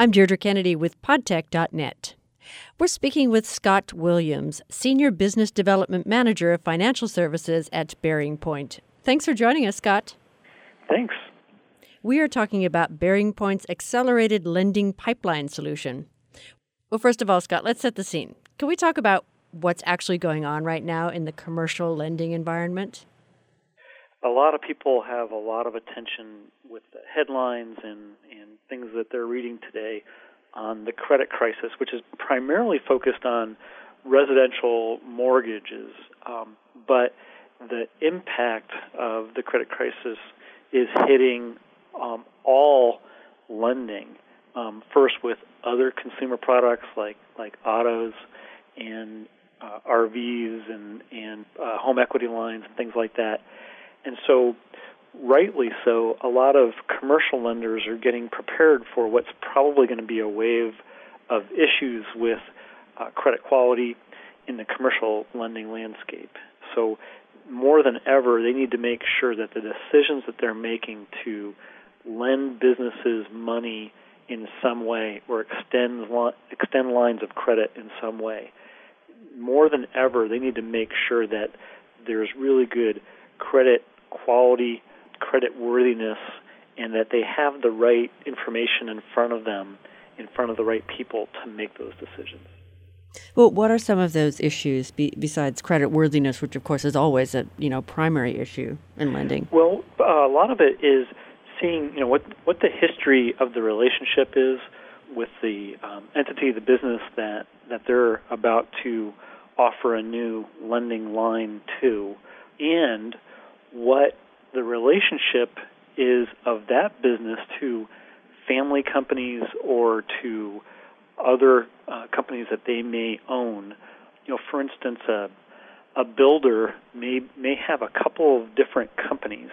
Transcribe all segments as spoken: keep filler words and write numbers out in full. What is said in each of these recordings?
I'm Deirdre Kennedy with podtech dot net. We're speaking with Scott Williams, Senior Business Development Manager of Financial Services at Bearing Point. Thanks for joining us, Scott. Thanks. We are talking about Bearing Point's accelerated lending pipeline solution. Well, first of all, Scott, let's set the scene. Can we talk about what's actually going on right now in the commercial lending environment? A lot of people have a lot of attention with the headlines and, and things that they're reading today on the credit crisis, which is primarily focused on residential mortgages. Um, but the impact of the credit crisis is hitting um, all lending. Um, first with other consumer products like, like autos and uh, R Vs and, and uh, home equity lines and things like that. And so, rightly so, a lot of commercial lenders are getting prepared for what's probably going to be a wave of issues with uh, credit quality in the commercial lending landscape. So more than ever, they need to make sure that the decisions that they're making to lend businesses money in some way or extend extend lines of credit in some way, more than ever, they need to make sure that there's really good credit quality, credit worthiness, and that they have the right information in front of them, in front of the right people to make those decisions. Well, what are some of those issues be, besides credit worthiness, which of course is always a you know primary issue in lending? Well, uh, a lot of it is seeing you know what what the history of the relationship is with the um, entity, the business that that they're about to offer a new lending line to, and what the relationship is of that business to family companies or to other uh, companies that they may own. You know, for instance, a, a builder may may have a couple of different companies,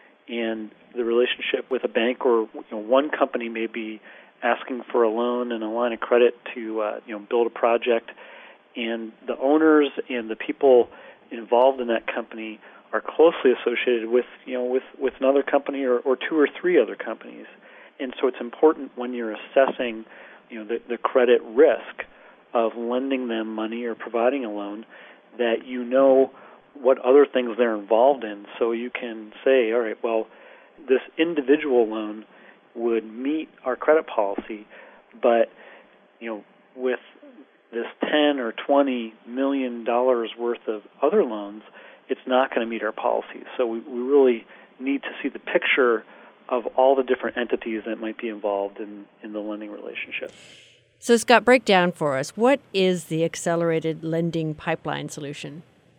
and the relationship with a bank or you know, one company may be asking for a loan and a line of credit to uh, you know build a project, and the owners and the people involved in that company are closely associated with, you know, with, with another company or, or two or three other companies. And so it's important when you're assessing, you know, the, the credit risk of lending them money or providing a loan that you know what other things they're involved in. So you can say, all right, well, this individual loan would meet our credit policy, but, you know, with this ten or twenty million dollars worth of other loans, it's not going to meet our policies. So we, we really need to see the picture of all the different entities that might be involved in, in the lending relationship. So, Scott, break down for us. What is the accelerated lending pipeline solution?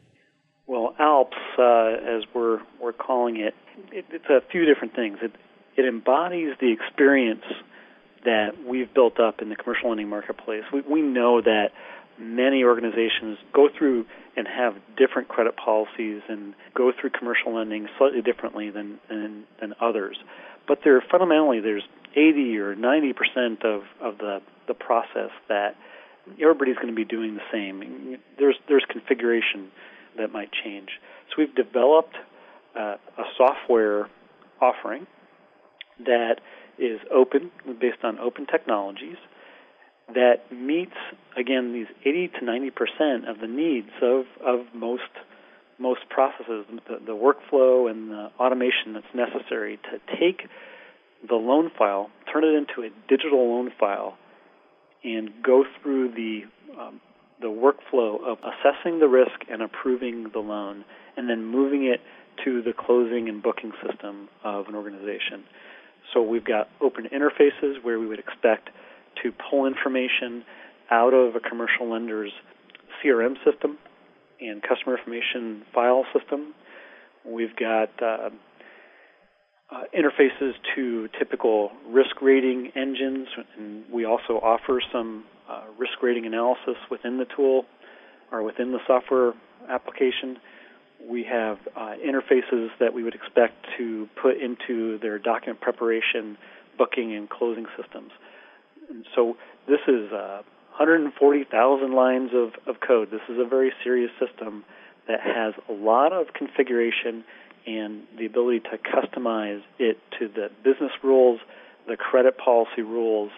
Well, ALPS, uh, as we're we're calling it, it, it's a few different things. It it embodies the experience that we've built up in the commercial lending marketplace. We, we know that many organizations go through and have different credit policies and go through commercial lending slightly differently than than, than others. But there fundamentally there's eighty or ninety percent of, of the, the process that everybody's going to be doing the same. There's there's configuration that might change. So we've developed uh, a software offering that is open, based on open technologies, that meets, again, these eighty to ninety percent of the needs of, of most most processes, the, the workflow and the automation that's necessary to take the loan file, turn it into a digital loan file, and go through the um, the workflow of assessing the risk and approving the loan, and then moving it to the closing and booking system of an organization. So we've got open interfaces where we would expect to pull information out of a commercial lender's C R M system and customer information file system. We've got uh, uh, interfaces to typical risk rating engines, and we also offer some uh, risk rating analysis within the tool or within the software application. We have uh, interfaces that we would expect to put into their document preparation, booking, and closing systems. And so this is uh, one hundred forty thousand lines of, of code. This is a very serious system that has a lot of configuration and the ability to customize it to the business rules, the credit policy rules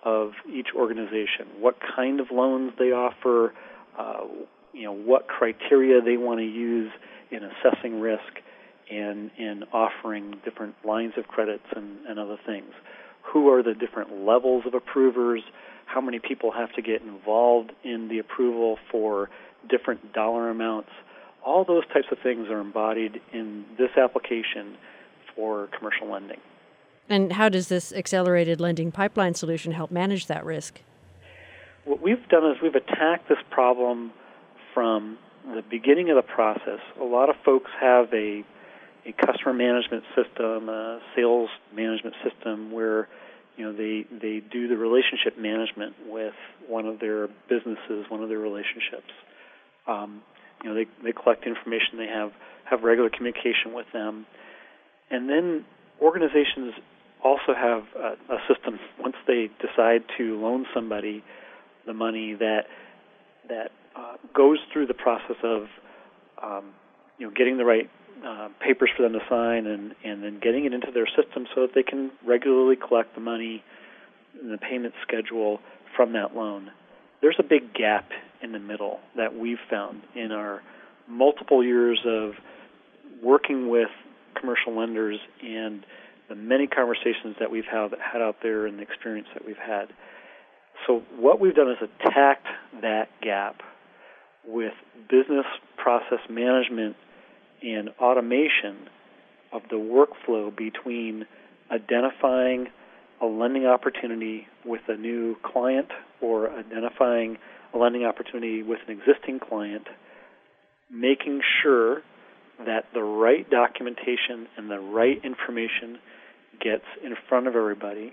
of each organization, what kind of loans they offer, uh, you know, what criteria they want to use in assessing risk and in offering different lines of credits and, and other things. Who are the different levels of approvers? How many people have to get involved in the approval for different dollar amounts? All those types of things are embodied in this application for commercial lending. And how does this accelerated lending pipeline solution help manage that risk? What we've done is we've attacked this problem from the beginning of the process. A lot of folks have a, a customer management system, a sales management system where you know they, they do the relationship management with one of their businesses, one of their relationships. Um, you know, they, they collect information, they have, have regular communication with them. And then organizations also have a, a system, once they decide to loan somebody the money, that that uh, goes through the process of um, you know getting the right uh, papers for them to sign and, and then getting it into their system so that they can regularly collect the money and the payment schedule from that loan. There's a big gap in the middle that we've found in our multiple years of working with commercial lenders and the many conversations that we've had, had out there and the experience that we've had. So what we've done is attacked that gap with business process management and automation of the workflow between identifying a lending opportunity with a new client or identifying a lending opportunity with an existing client, making sure that the right documentation and the right information gets in front of everybody,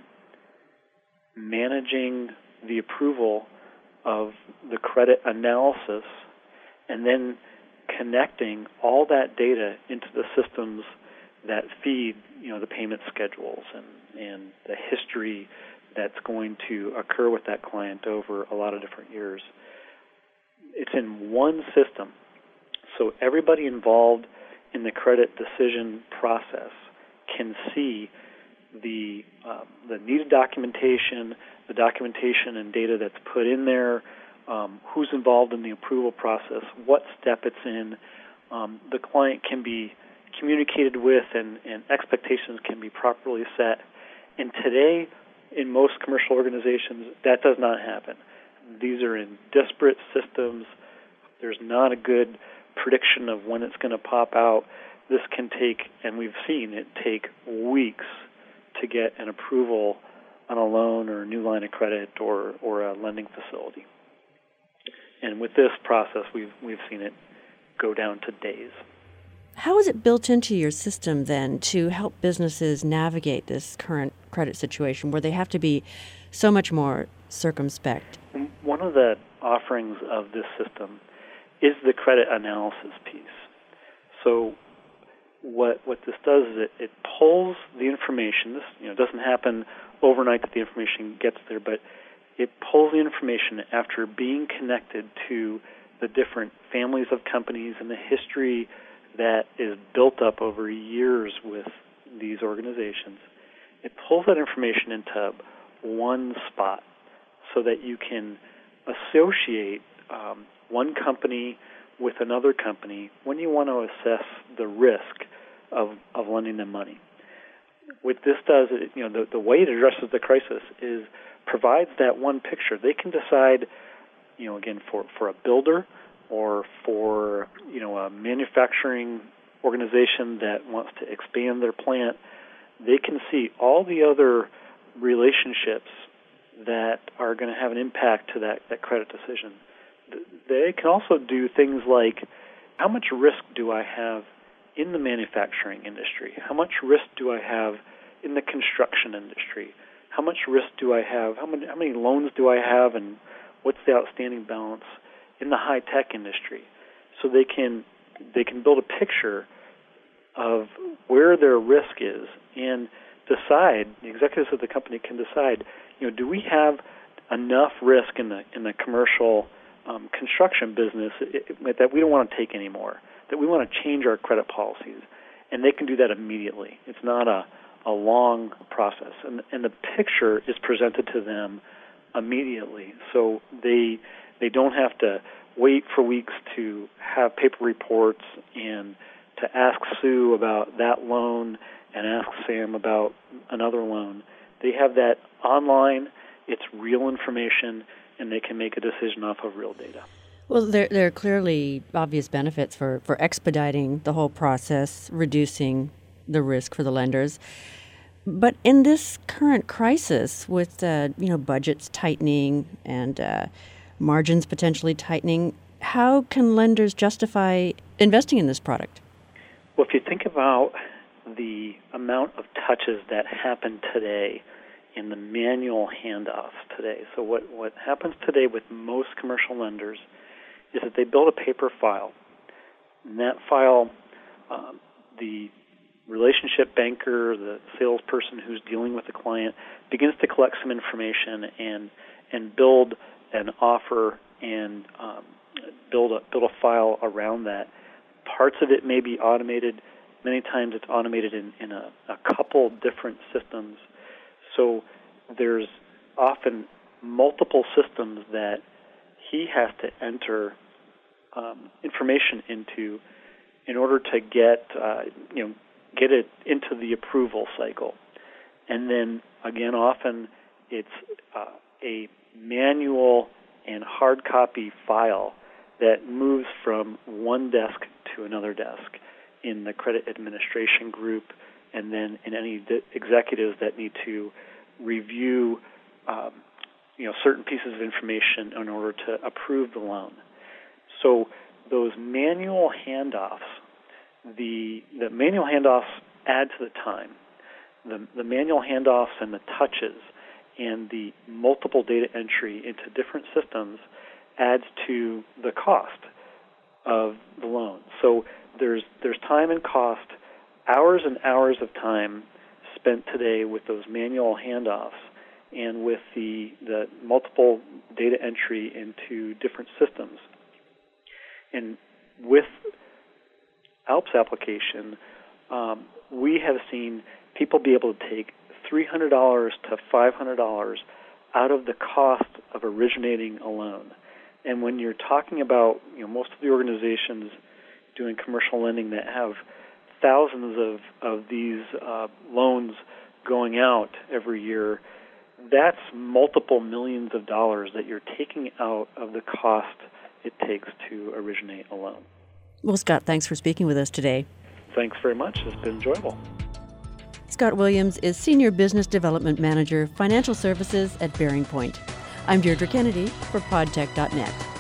managing the approval of the credit analysis, and then connecting all that data into the systems that feed, you know, the payment schedules and, and the history that's going to occur with that client over a lot of different years. It's in one system, so everybody involved in the credit decision process can see the uh, the needed documentation, the documentation and data that's put in there, um, who's involved in the approval process, what step it's in. Um, the client can be communicated with and, and expectations can be properly set. And today, in most commercial organizations, that does not happen. These are in disparate systems. There's not a good prediction of when it's going to pop out. This can take, and we've seen it take weeks to get an approval on a loan or a new line of credit or, or a lending facility. And with this process, we've we've seen it go down to days. How is it built into your system then to help businesses navigate this current credit situation where they have to be so much more circumspect? One of the offerings of this system is the credit analysis piece. So what what this does is it, it pulls the information. This you know doesn't happen overnight that the information gets there, but it pulls the information after being connected to the different families of companies and the history that is built up over years with these organizations. It pulls that information into one spot so that you can associate um, one company with another company when you want to assess the risk of, of lending them money. What this does, it, you know, the, the way it addresses the crisis is provides that one picture. They can decide, you know, again, for, for a builder or for, you know, a manufacturing organization that wants to expand their plant, they can see all the other relationships that are going to have an impact to that, that credit decision. They can also do things like, how much risk do I have in the manufacturing industry? How much risk do I have in the construction industry? How much risk do I have? How many, how many loans do I have, and what's the outstanding balance in the high-tech industry? So they can they can build a picture of where their risk is and decide, the executives of the company can decide, you know, do we have enough risk in the in the commercial um, construction business it, it, that we don't want to take anymore, that we want to change our credit policies, and they can do that immediately. It's not a, a long process, and, and the picture is presented to them immediately. So they they don't have to wait for weeks to have paper reports and to ask Sue about that loan and ask Sam about another loan. They have that online, it's real information, and they can make a decision off of real data. Well, there, there are clearly obvious benefits for, for expediting the whole process, reducing the risk for the lenders. But in this current crisis with uh, you know budgets tightening and uh, margins potentially tightening, how can lenders justify investing in this product? Well, if you think about the amount of touches that happen today in the manual handoffs today, so what, what happens today with most commercial lenders is that they build a paper file. And that file, um, the relationship banker, the salesperson who's dealing with the client, begins to collect some information and and build an offer and um, build a build a file around that. Parts of it may be automated. Many times it's automated in, in a, a couple different systems. So there's often multiple systems that he has to enter um, information into in order to get uh, you know get it into the approval cycle. And then again, often it's uh, a manual and hard copy file that moves from one desk to another desk in the credit administration group, and then in any de- executives that need to review um, you know certain pieces of information in order to approve the loan. So those manual handoffs, the the manual handoffs add to the time. The, the manual handoffs and the touches and the multiple data entry into different systems adds to the cost of the loan. So there's there's time and cost, hours and hours of time spent today with those manual handoffs and with the, the multiple data entry into different systems. And with ALPS application, um, we have seen people be able to take three hundred dollars to five hundred dollars out of the cost of originating a loan. And when you're talking about, you know, most of the organizations doing commercial lending that have thousands of, of these uh, loans going out every year, that's multiple millions of dollars that you're taking out of the cost it takes to originate a loan. Well, Scott, thanks for speaking with us today. Thanks very much. It's been enjoyable. Scott Williams is Senior Business Development Manager, Financial Services at Bearing Point. I'm Deirdre Kennedy for podtech dot net.